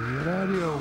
je radio.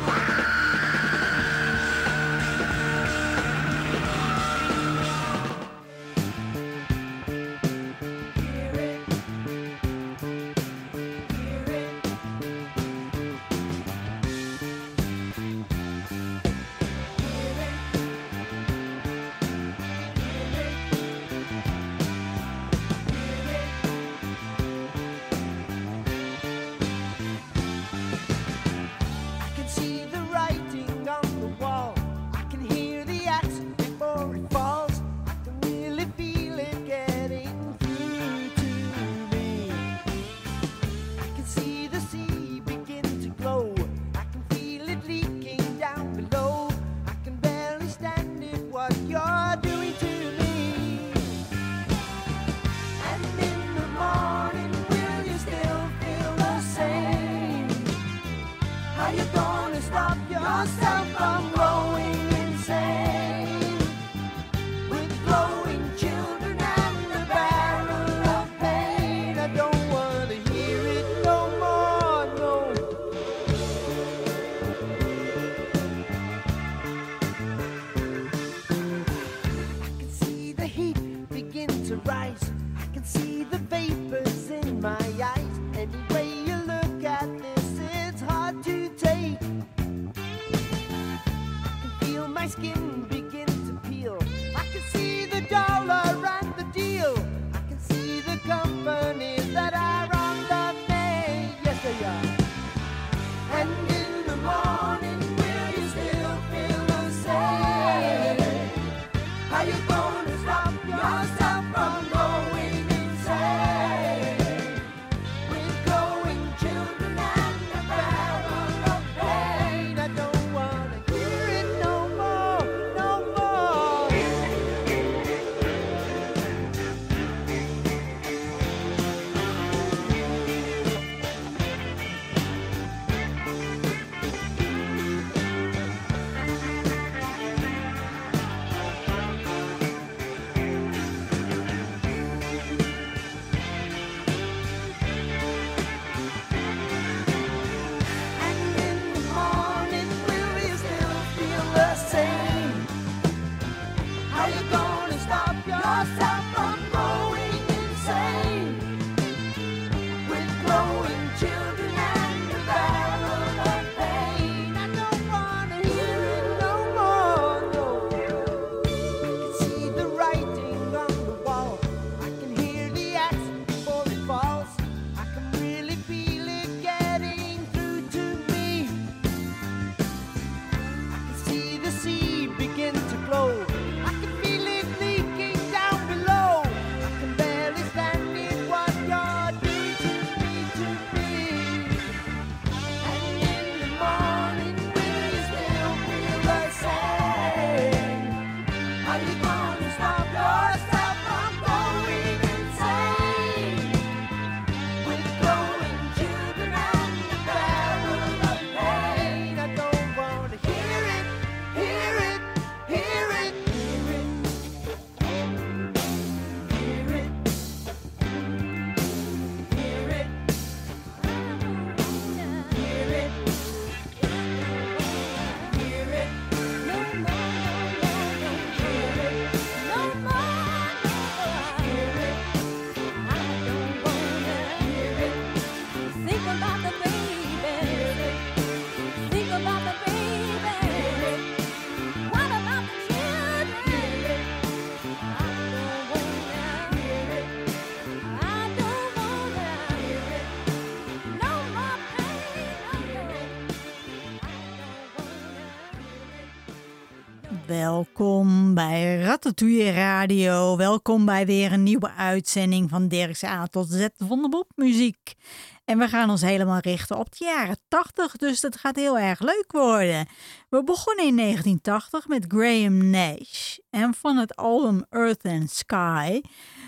Welkom bij Ratatouille Radio. Welkom bij weer een nieuwe uitzending van Dirk's A tot Z van de Bob muziek. En we gaan ons helemaal richten op de jaren 80, dus dat gaat heel erg leuk worden. We begonnen in 1980 met Graham Nash. En van het album Earth and Sky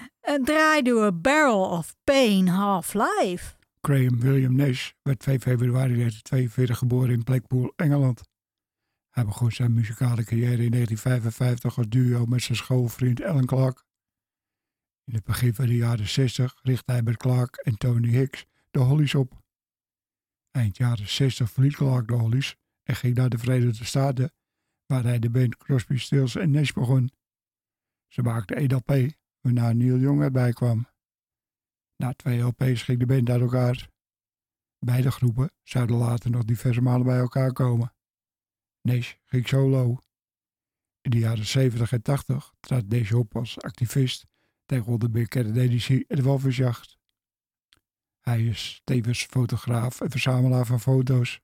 draaiden we Barrel of Pain Half-Life. Graham William Nash werd 2 februari 1942 geboren in Blackpool, Engeland. Hij begon zijn muzikale carrière in 1955 als duo met zijn schoolvriend Alan Clark. In het begin van de jaren 60 richtte hij met Clark en Tony Hicks de Hollies op. Eind jaren 60 verliet Clark de Hollies en ging naar de Verenigde Staten, waar hij de band Crosby, Stills & Nash begon. Ze maakten 1 LP, waarna Neil Young erbij kwam. Na 2 LP's ging de band uit elkaar. Beide groepen zouden later nog diverse malen bij elkaar komen. Nash ging solo. In de jaren 70 en 80 trad Nash op als activist tegen onder meer Kennedy en de walvisjacht. Hij is tevens fotograaf en verzamelaar van foto's.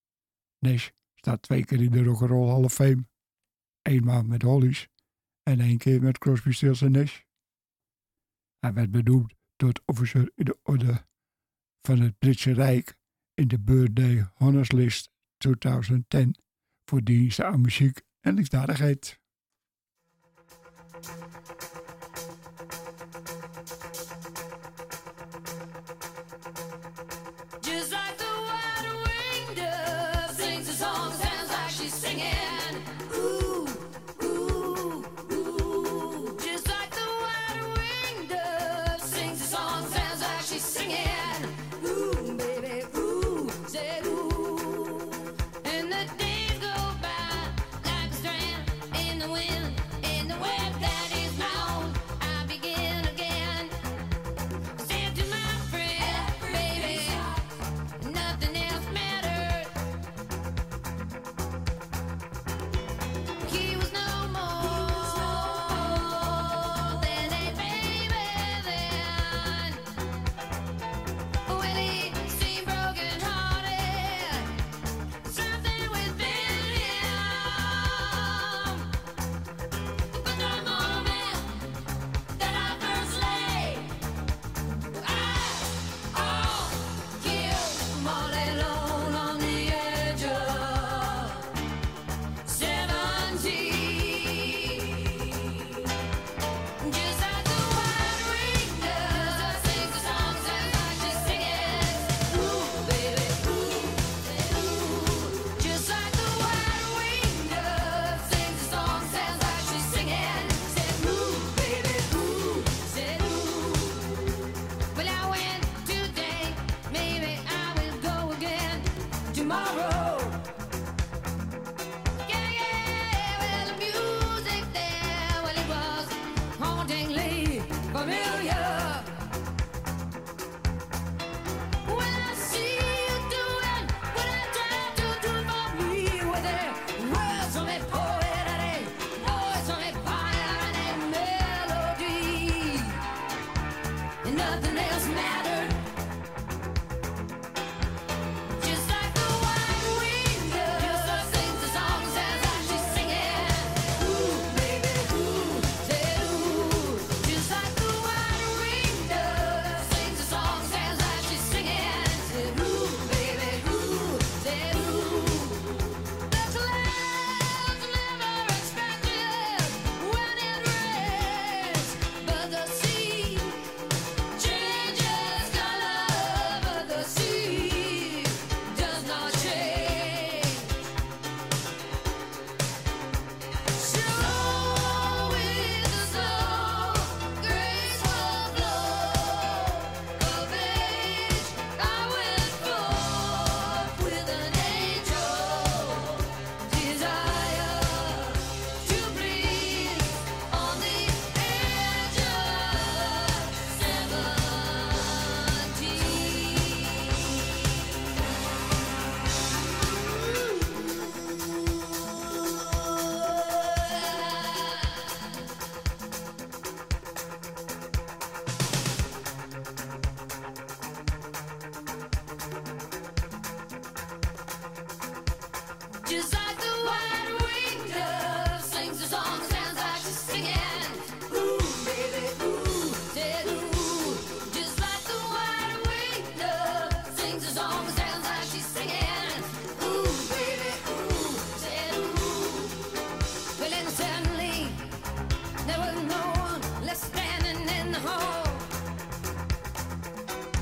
Nash staat 2 keer in de Rock'n'Roll Hall of Fame. 1 maand met Hollies en 1 keer met Crosby, Stills & Nash. Hij werd benoemd tot officer in de orde van het Britse Rijk in de Birthday Honors List 2010 voor diensten aan muziek en liefdadigheid.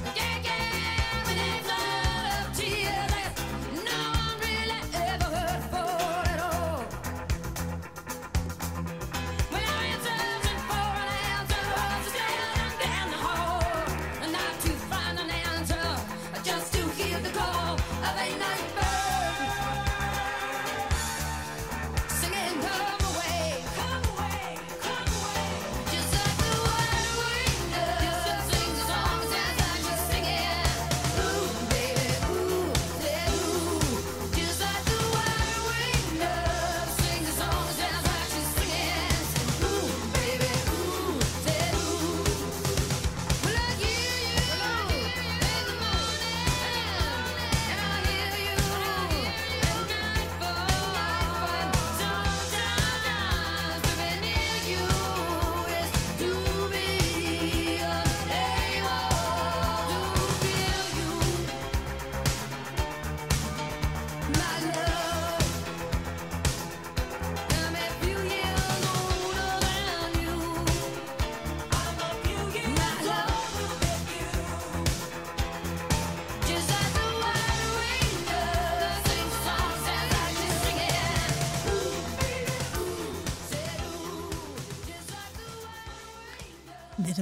Ever heard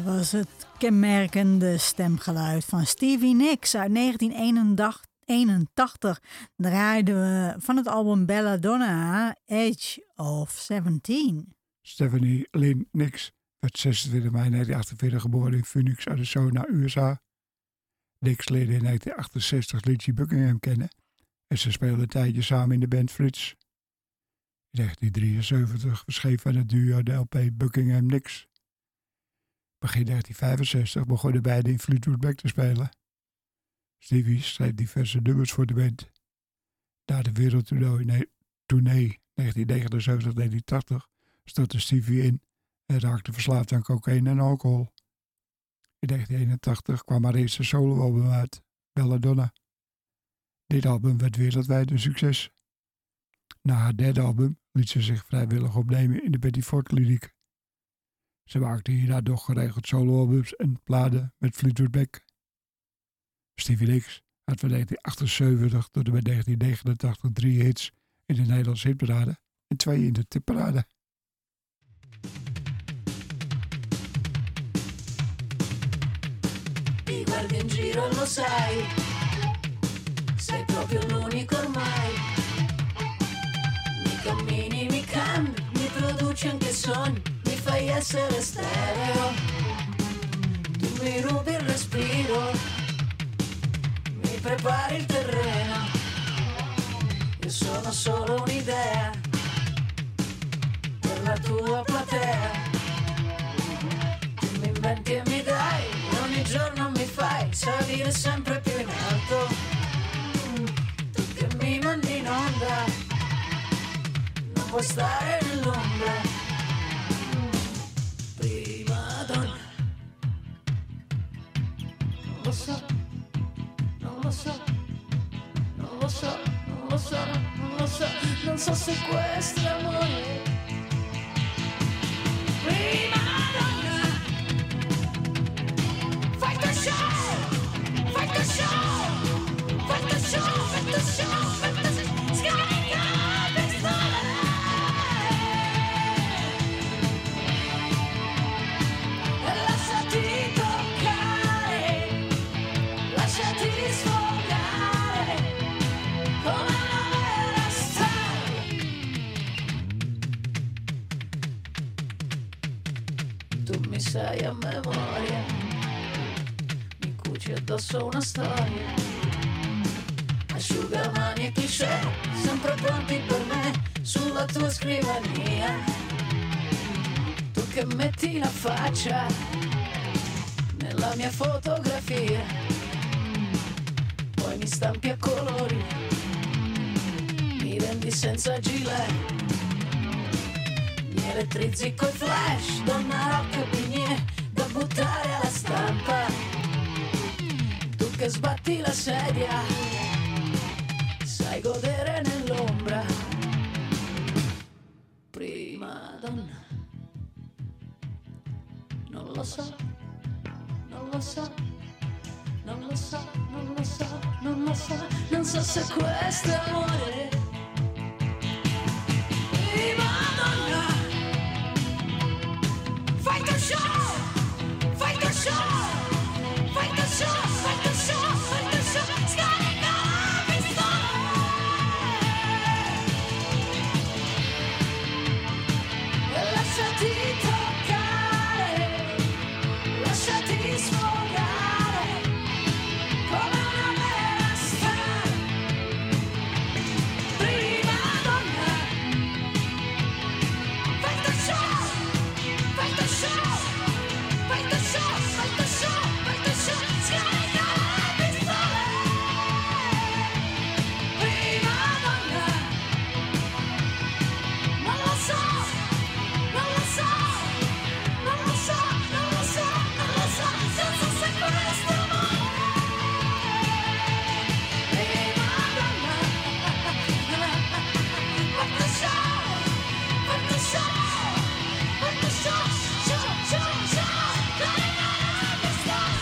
was het kenmerkende stemgeluid van Stevie Nicks uit 1981. Draaiden we van het album Belladonna, Age of 17. Stephanie Lynn Nicks werd 26 mei 1948 geboren in Phoenix, Arizona, USA. Nicks leerde in 1968 Lindsey Buckingham kennen en ze speelden een tijdje samen in de band Fritz. In 1973 verscheen van het duo de LP Buckingham Nicks. Begin 1965 begonnen beiden in Fleetwood Mac te spelen. Stevie schreef diverse nummers voor de band. Na de wereldtournee 1979-1980 stortte Stevie in en raakte verslaafd aan cocaïne en alcohol. In 1981 kwam haar eerste soloalbum uit, Belladonna. Dit album werd wereldwijd een succes. Na haar derde album liet ze zich vrijwillig opnemen in de Betty Ford Kliniek. Ze maakte hierna nog geregeld soloalbums en platen met Fleetwood Mac. Stevie Nicks had van 1978 tot en met 1989 3 hits in de Nederlandse hitparade en 2 in de tipparade. Ti guardi in giro e lo sai, sei proprio l'unico ormai. Mi cammini, mi cambi, mi produci anche sogni, mi fai essere stereo. Tu mi rubi il respiro, mi prepari il terreno. Io sono solo un'idea per la tua platea. Tu mi inventi e mi dai, ogni giorno mi fai salire sempre più in alto. Tu che mi mandi in onda, non puoi stare nell'ombra. Prima donna, non lo so, non lo so, non lo so, non lo so, non lo so, non so se questo è amore. Prima donna, fai tu show, fai tu show, fai tu show, fai tu show, fai tu show, scarica pistola. E lasciati toccare, lasciati sfogare, come una vera storia. Tu mi sai a memoria, mi cuci addosso una storia. Asciugamani e cliché, sempre pronti per me, sulla tua scrivania. Tu che metti la faccia nella mia fotografia, poi mi stampi a colori, mi rendi senza gilet, mi elettrizzi coi flash, donna rock e bignè da buttare alla stampa. Tu che sbatti la sedia, sai godere nell'ombra. Prima donna, non lo so, non lo so, non lo so, non lo so, non lo so, non so se questo è amore. Prima donna, fai tu show, fai tu show, fai tu show, fai tu show, fai tu show, scarica la pistola. E lasciati toccare, lasciati sfogare, come una vera star. Prima donna, fai tu show, fai tu show, fai tu show, fai tu show, fai tu show, scarica la pistola. Prima donna, non lo so, non lo so, non lo so, non lo so, non lo so, non so se questo è amore. Prima donna, fai tu show, fai tu show, fai tu show, show, show, show, scarica la pistola.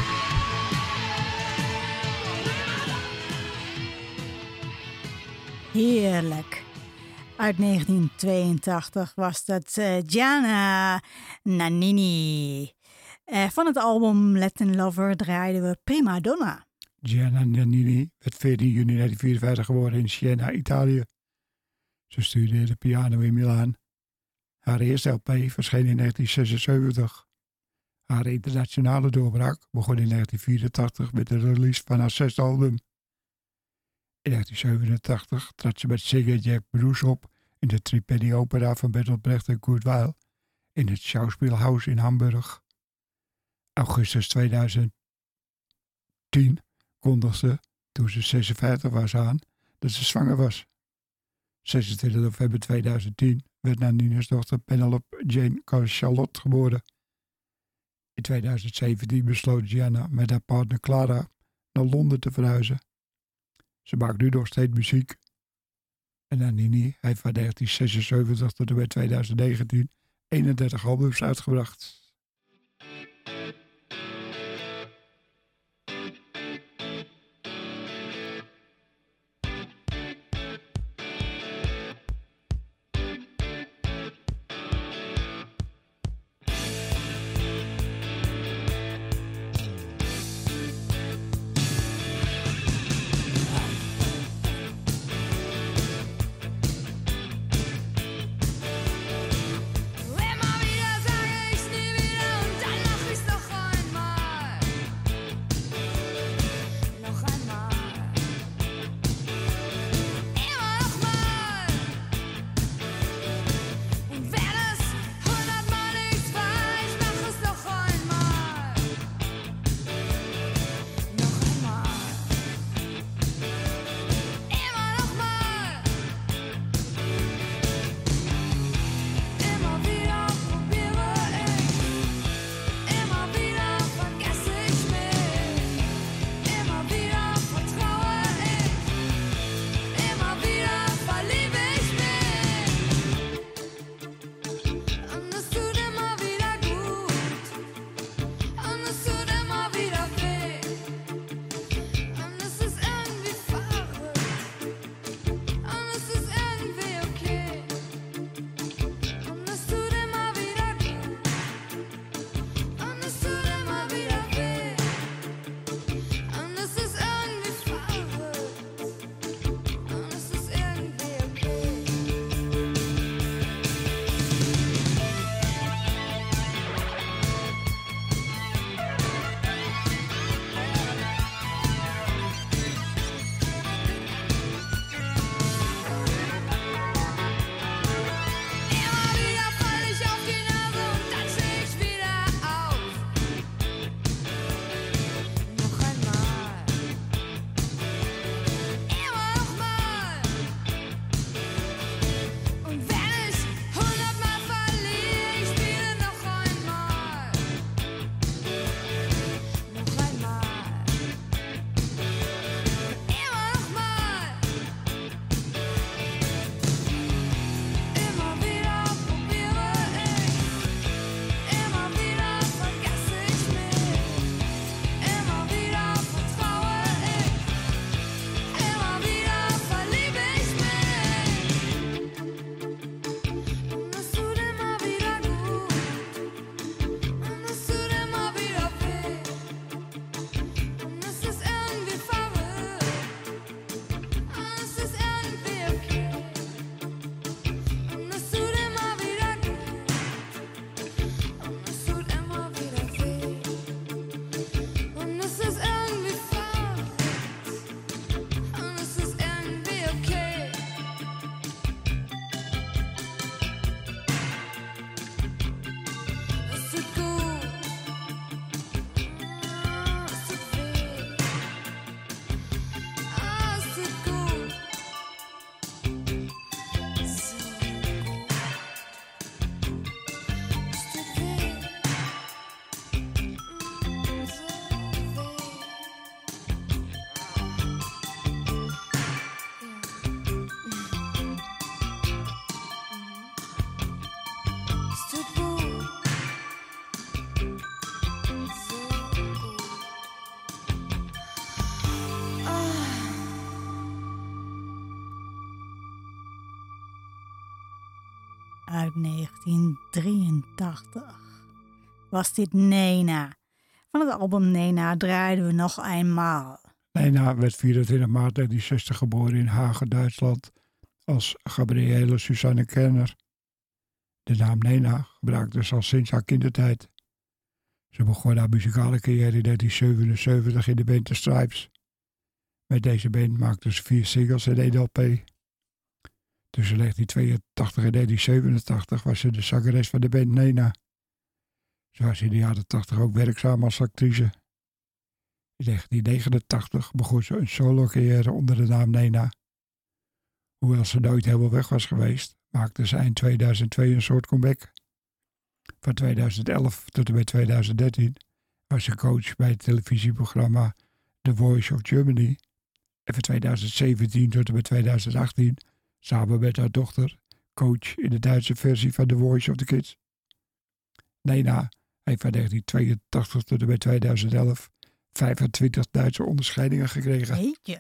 Heerlijk. Uit 1982 was dat Gianna Nannini. Van het album Latin Lover draaiden we Prima Donna. Gianna Nannini werd 14 juni 1954 geboren in Siena, Italië. Ze studeerde piano in Milaan. Haar eerste LP verscheen in 1976. Haar internationale doorbraak begon in 1984 met de release van haar zesde album. In 1987 trad ze met zanger Jack Bruce op in de Tripenny Opera van Bertolt Brecht en Kurt Weill in het Schauspielhaus in Hamburg. Augustus 2010 kondigde ze, toen ze 56 was, aan dat ze zwanger was. 26 november 2010 werd Nannini's dochter Penelope Jane Charlotte geboren. In 2017 besloot Gianna met haar partner Clara naar Londen te verhuizen. Ze maakt nu nog steeds muziek. En Nannini heeft van 1976 tot en met 2019 31 albums uitgebracht. uit 1983. was dit Nena. Van het album Nena draaiden we nog eenmaal. Nena werd 24 maart 1960 geboren in Hagen, Duitsland, als Gabriele Susanne Kerner. De naam Nena gebruikte ze al sinds haar kindertijd. Ze begon haar muzikale carrière in 1977 in de band The Stripes. Met deze band maakte ze 4 singles en 1 LP. Tussen 1982 en 1987 was ze de zangeres van de band Nena. Ze was in de jaren 80 ook werkzaam als actrice. In 1989 begon ze een solo-carrière onder de naam Nena. Hoewel ze nooit helemaal weg was geweest, maakte ze eind 2002 een soort comeback. Van 2011 tot en met 2013 was ze coach bij het televisieprogramma The Voice of Germany. En van 2017 tot en met 2018 samen met haar dochter coach in de Duitse versie van The Voice of the Kids. Nena heeft van 1982 tot en met 2011 25 Duitse onderscheidingen gekregen. Jeetje.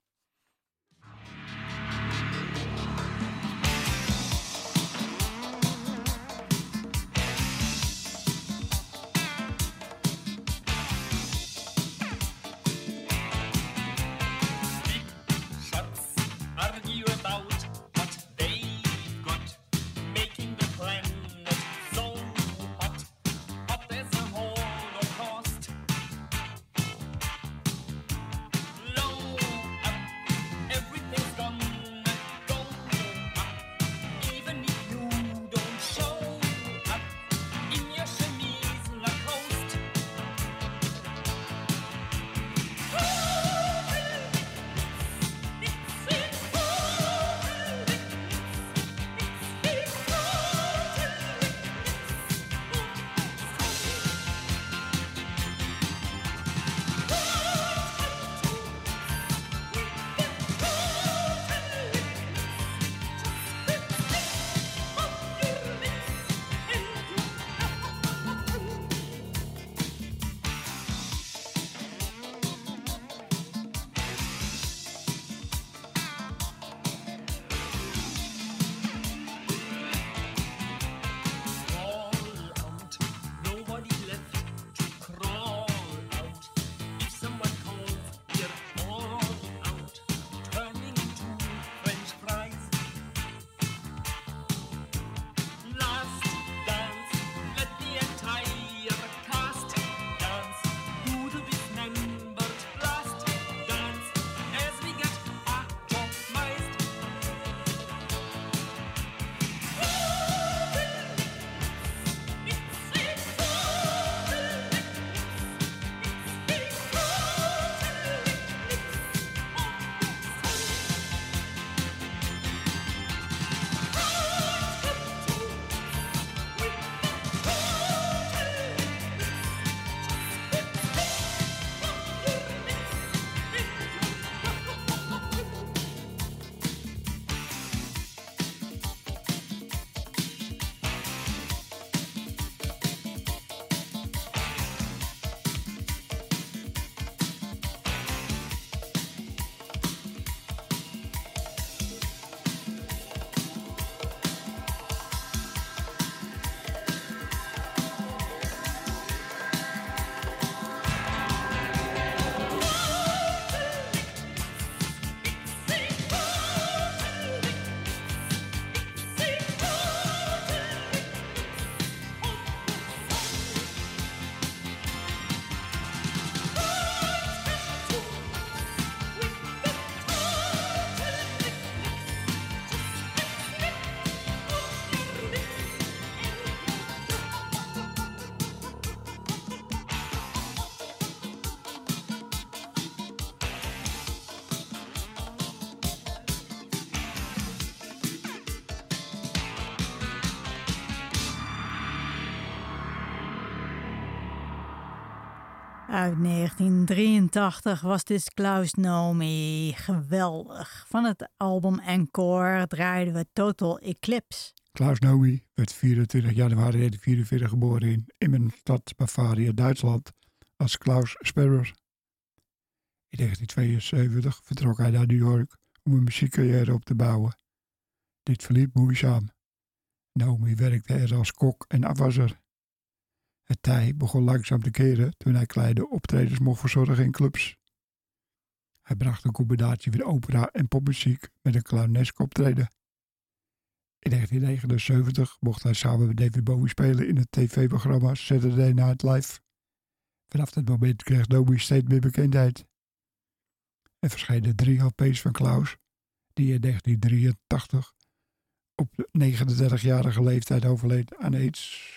Uit 1983 was dit Klaus Nomi. Geweldig. Van het album Encore draaiden we Total Eclipse. Klaus Nomi werd 24 januari 1944 geboren in Immenstadt, Bavaria, Duitsland, als Klaus Sperrer. In 1972 vertrok hij naar New York om een muziekcarrière op te bouwen. Dit verliep moeizaam. Nomi werkte er als kok en afwasser. Het tij begon langzaam te keren toen hij kleine optredens mocht verzorgen in clubs. Hij bracht een combinatie van opera en popmuziek met een clownesk optreden. In 1979 mocht hij samen met David Bowie spelen in het tv-programma Saturday Night Live. Vanaf dat moment kreeg Bowie steeds meer bekendheid. Er verschenen 3 LP's van Klaus, die in 1983 op 39-jarige leeftijd overleed aan AIDS.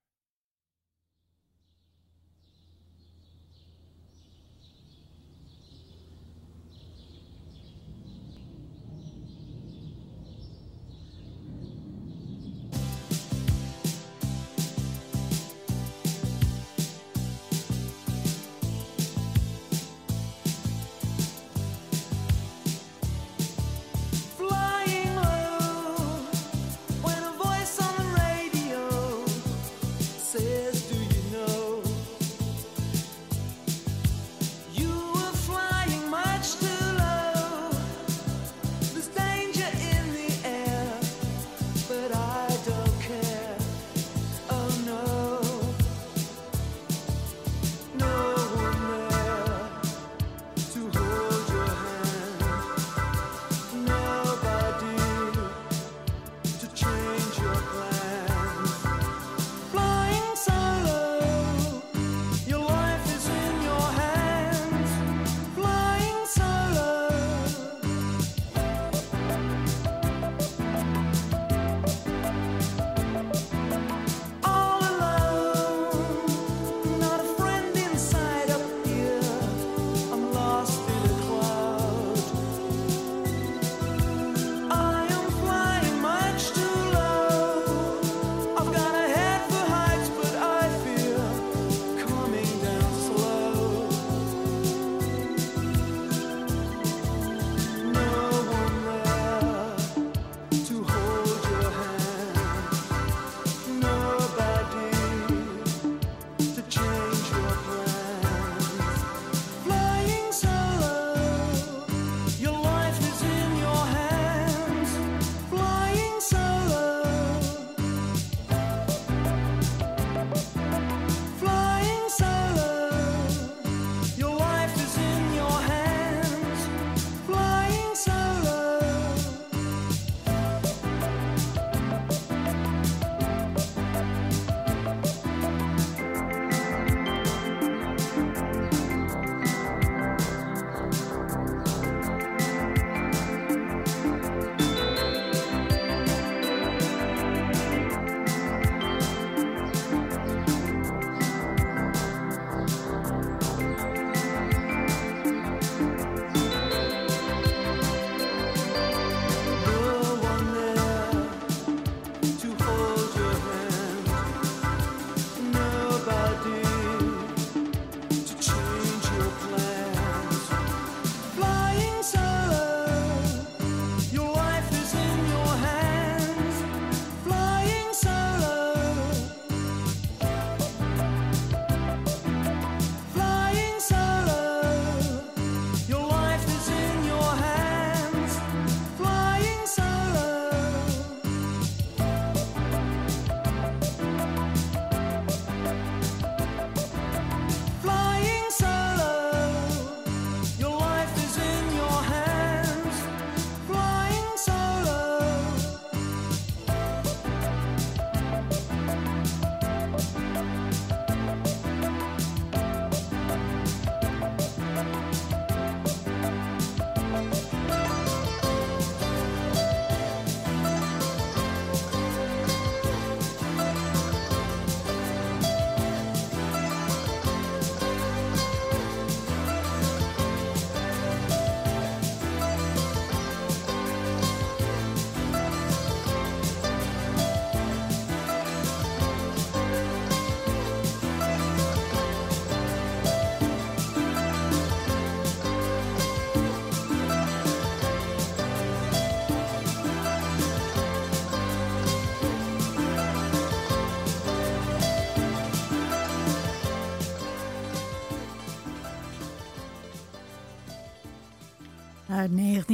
Uit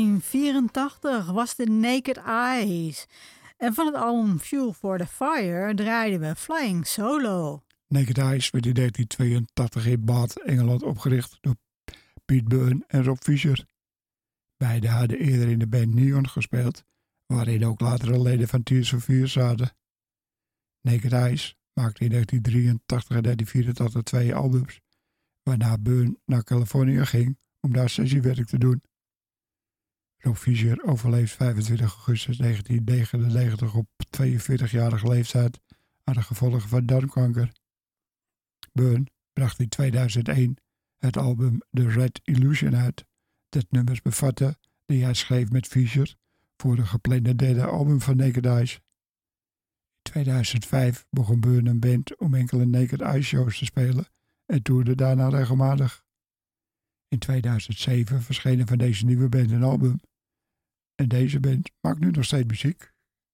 1984 was de Naked Eyes. En van het album Fuel for the Fire draaiden we Flying Solo. Naked Eyes werd in 1982 in Bath, Engeland opgericht door Pete Byrne en Rob Fisher. Beiden hadden eerder in de band Neon gespeeld, waarin ook latere leden van Tears for Fears zaten. Naked Eyes maakte in 1983 en 1984 2 albums, waarna Byrne naar Californië ging om daar sessiewerk te doen. Rob Fisher overleed 25 augustus 1999 op 42-jarige leeftijd aan de gevolgen van darmkanker. Byrne bracht in 2001 het album The Red Illusion uit, dat nummers bevatte die hij schreef met Fisher voor de geplande derde album van Naked Eyes. In 2005 begon Byrne een band om enkele Naked Eyes shows te spelen en toerde daarna regelmatig. In 2007 verscheen van deze nieuwe band een album. En deze band maakt nu nog steeds muziek.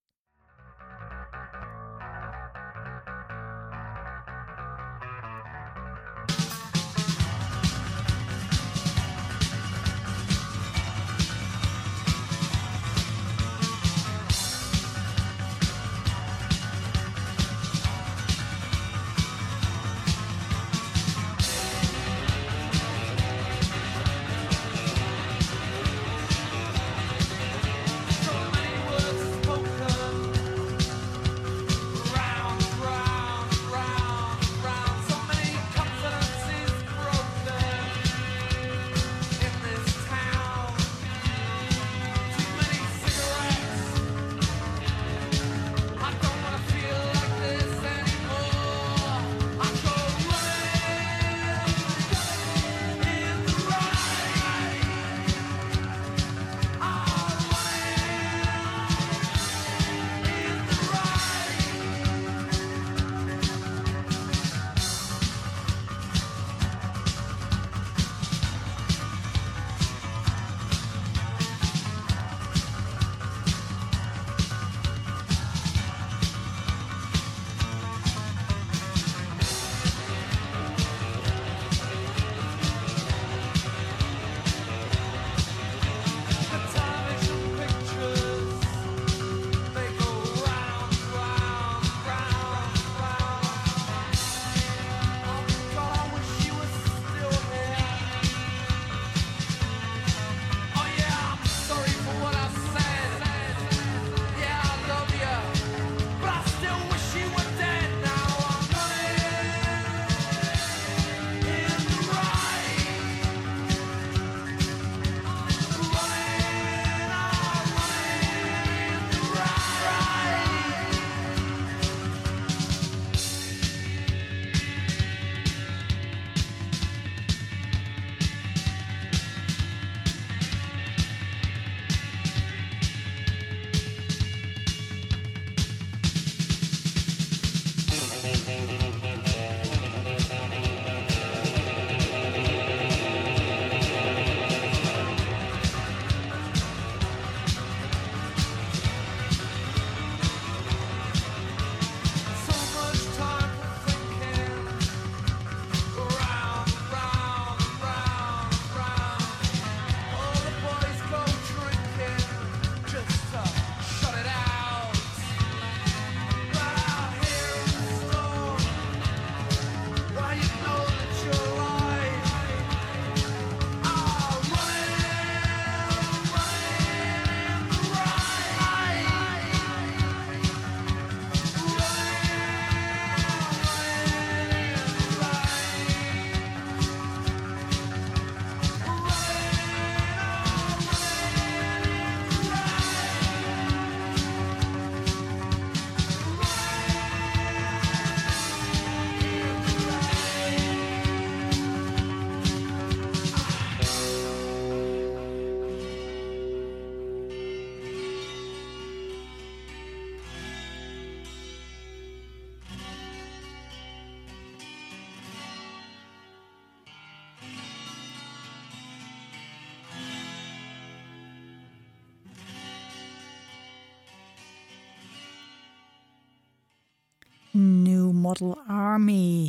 New Model Army.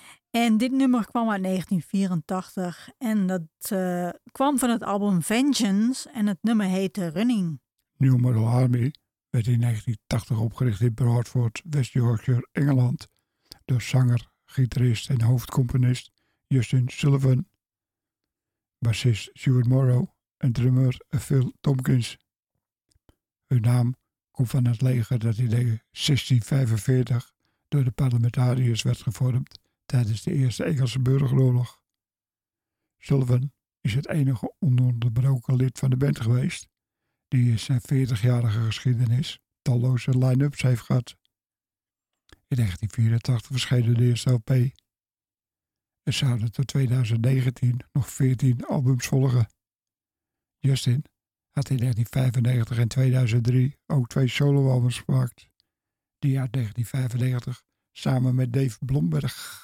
En dit nummer kwam uit 1984 en dat kwam van het album Vengeance en het nummer heette Running. New Model Army werd in 1980 opgericht in Bradford, West Yorkshire, Engeland, door zanger, gitarist en hoofdcomponist Justin Sullivan, bassist Stuart Morrow en drummer Phil Tompkins. Hun naam komt van het leger dat in 1645 door de parlementariërs werd gevormd tijdens de Eerste Engelse Burgeroorlog. Sullivan is het enige ononderbroken lid van de band geweest die in zijn 40-jarige geschiedenis talloze line-ups heeft gehad. In 1984 verscheen de eerste LP. Er zouden tot 2019 nog 14 albums volgen. Justin had in 1995 en 2003 ook 2 soloalbums gemaakt, die uit 1995 samen met Dave Blomberg.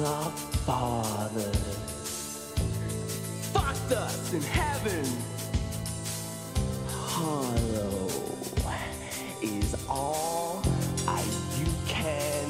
our fathers fucked us in heaven. Hollow is all you can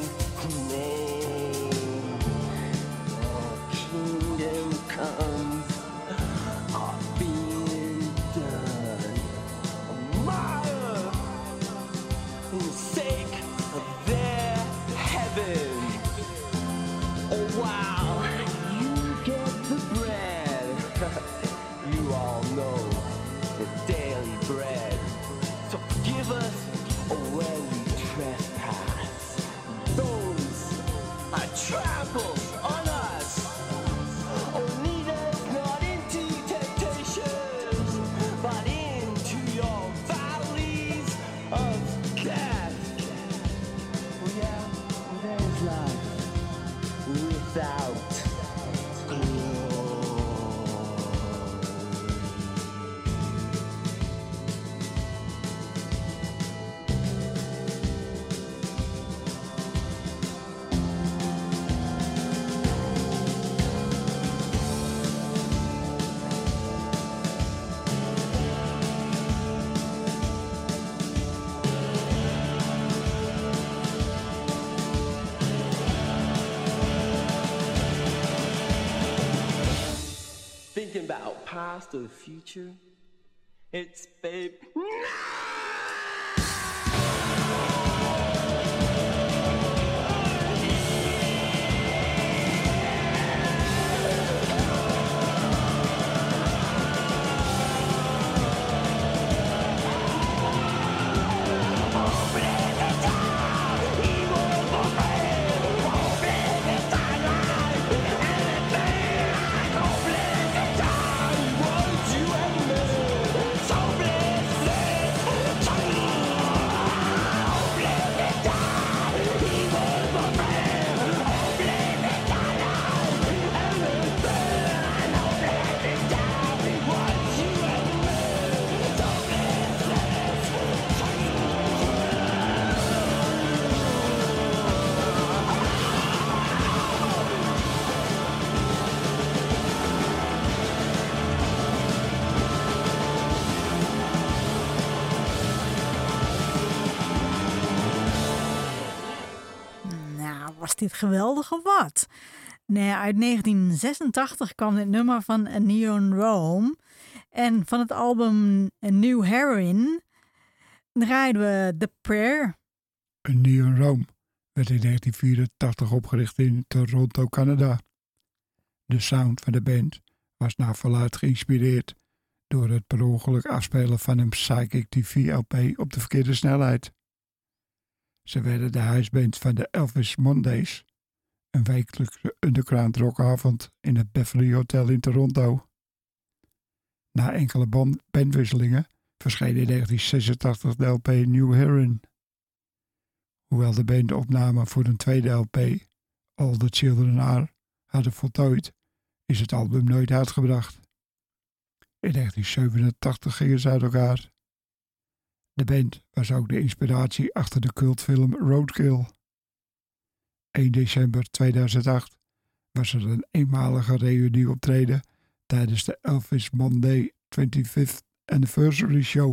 name. Your kingdom comes are being done. Mile in the sake of their heaven. Oh wow, you get the bread. You all know the daily bread. So forgive us when we trespass. Those are tramples on us. Oh, lead us not into temptations, but into your valleys of death. Oh yeah, there is life without glory. Thinking about past or the future, it's babe. Was dit geweldig of wat? Nee, uit 1986 kwam dit nummer van A Neon Rome. En van het album A New Heroine draaiden we The Prayer. A Neon Rome werd in 1984 opgericht in Toronto, Canada. De sound van de band was naar verluidt geïnspireerd door het per ongeluk afspelen van een Psychic TV-LP op de verkeerde snelheid. Ze werden de huisband van de Elvis Mondays, een wekelijkse underground rockavond in het Beverly Hotel in Toronto. Na enkele bandwisselingen verscheen in 1986 de LP New Heroine. Hoewel de band opnamen voor een tweede LP, All the Children Are, hadden voltooid, is het album nooit uitgebracht. In 1987 gingen ze uit elkaar. De band was ook de inspiratie achter de cultfilm Roadkill. 1 december 2008 was er een eenmalige reunieoptreden tijdens de Elvis Monday 25th Anniversary Show.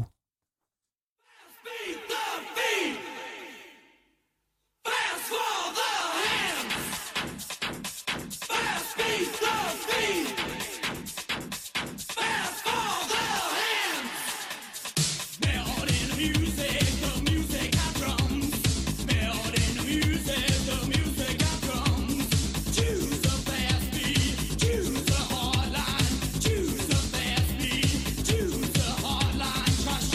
Choose the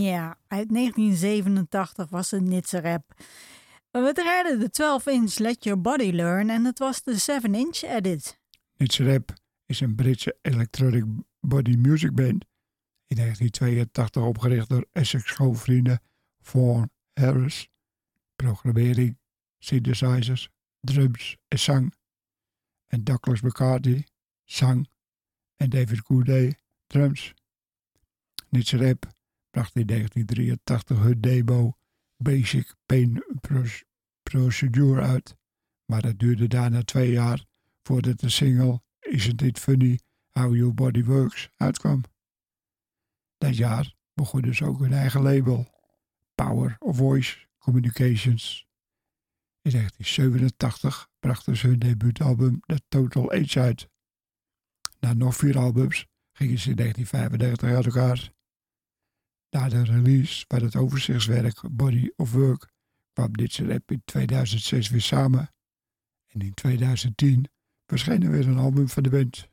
Ja, uit 1987 was het Nitse Rap. We draaiden de 12-inch Let Your Body Learn en het was de 7-inch edit. Nitse Rap is een Britse electronic body music band. In 1982 opgericht door Essex schoolvrienden Vaughan Harris. Programmering, synthesizers, drums en zang. En Douglas McCarthy, zang. En David Coudet, drums. Nitse Rap bracht in 1983 hun demo Basic Pain Procedure uit. Maar dat duurde daarna 2 jaar voordat de single Isn't It Funny How Your Body Works uitkwam. Dat jaar begonnen ze ook hun eigen label, Power of Voice Communications. In 1987 brachten ze hun debuutalbum The Total Age uit. Na nog 4 albums gingen ze in 1995 uit elkaar. Na de release van het overzichtswerk Body of Work kwam Nitse Rap in 2006 weer samen. En in 2010 verscheen er weer een album van de band.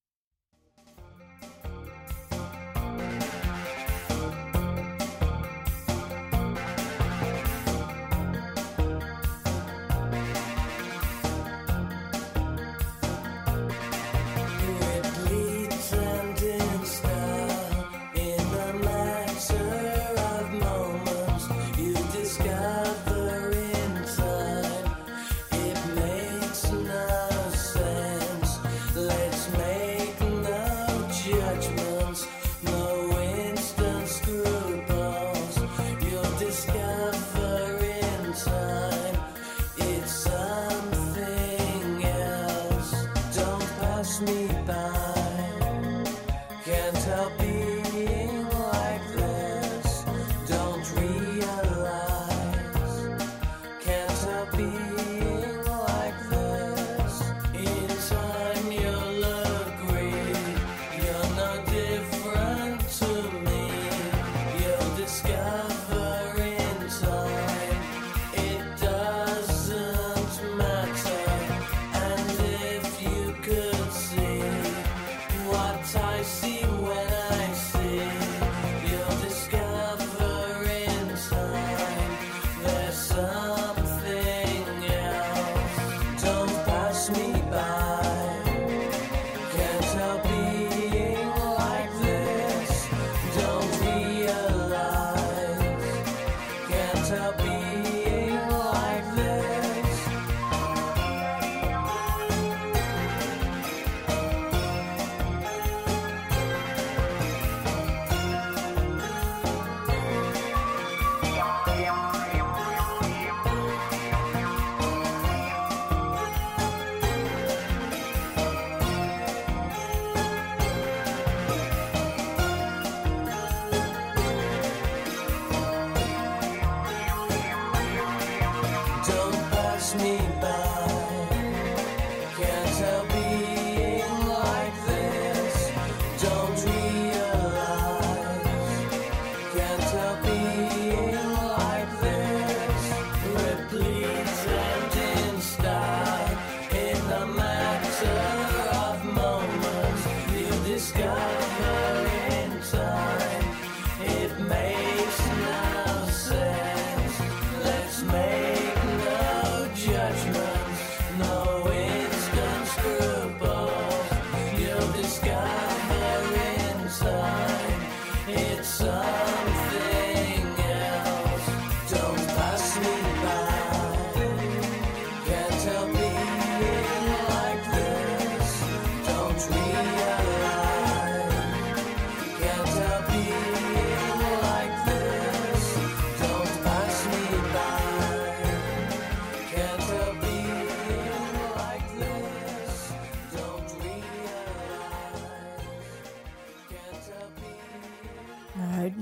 Uit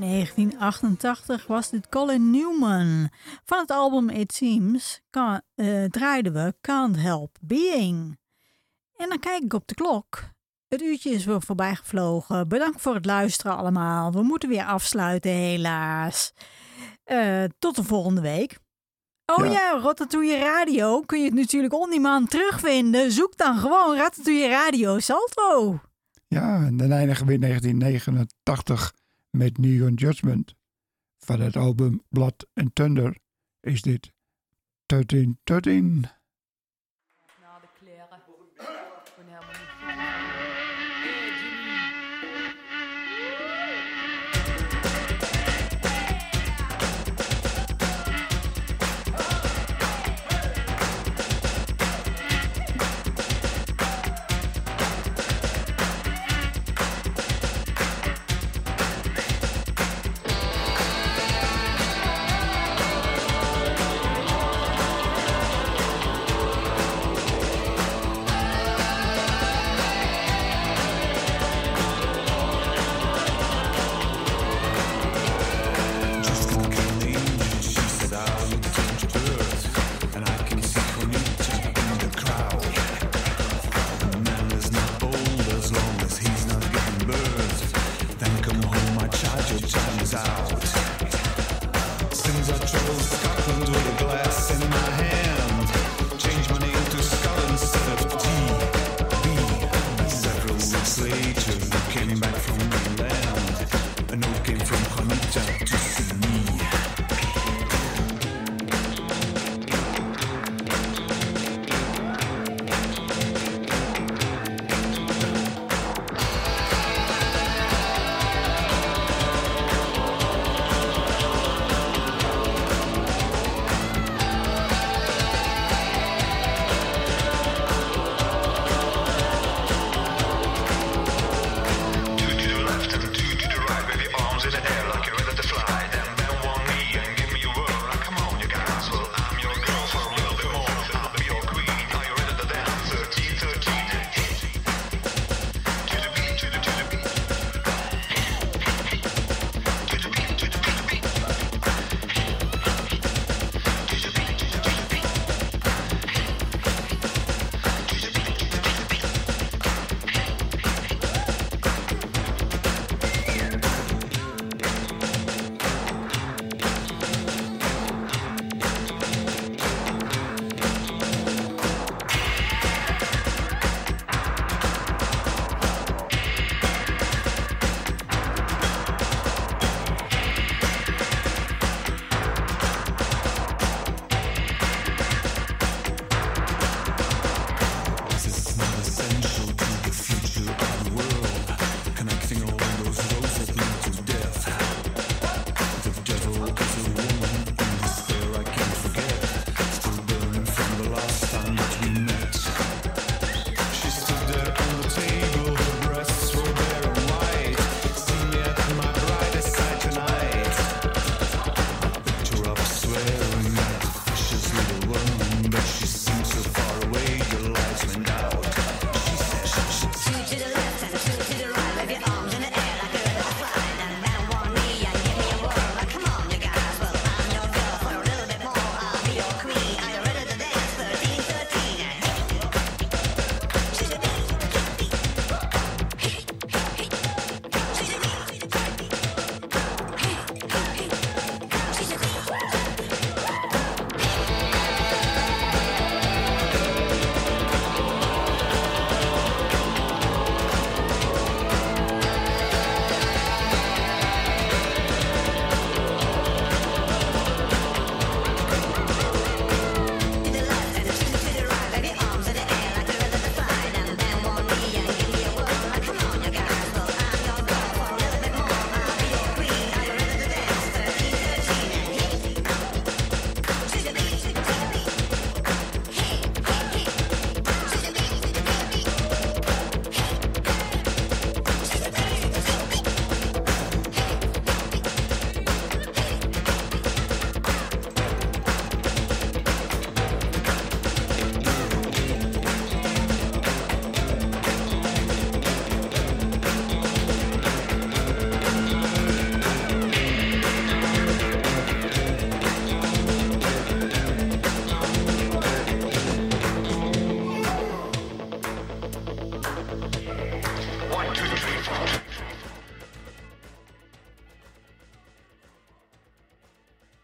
1988 was dit Colin Newman. Van het album It Seems draaiden we Can't Help Being. En dan kijk ik op de klok. Het uurtje is weer voorbij gevlogen. Bedankt voor het luisteren allemaal. We moeten weer afsluiten helaas. Tot de volgende week. Oh ja, Ratatouille Radio kun je het natuurlijk on demand terugvinden. Zoek dan gewoon Ratatouille Radio Salto. Ja, en dan eindigen we in 1989 met Neon Judgment. Van het album Blood and Thunder is dit 1313.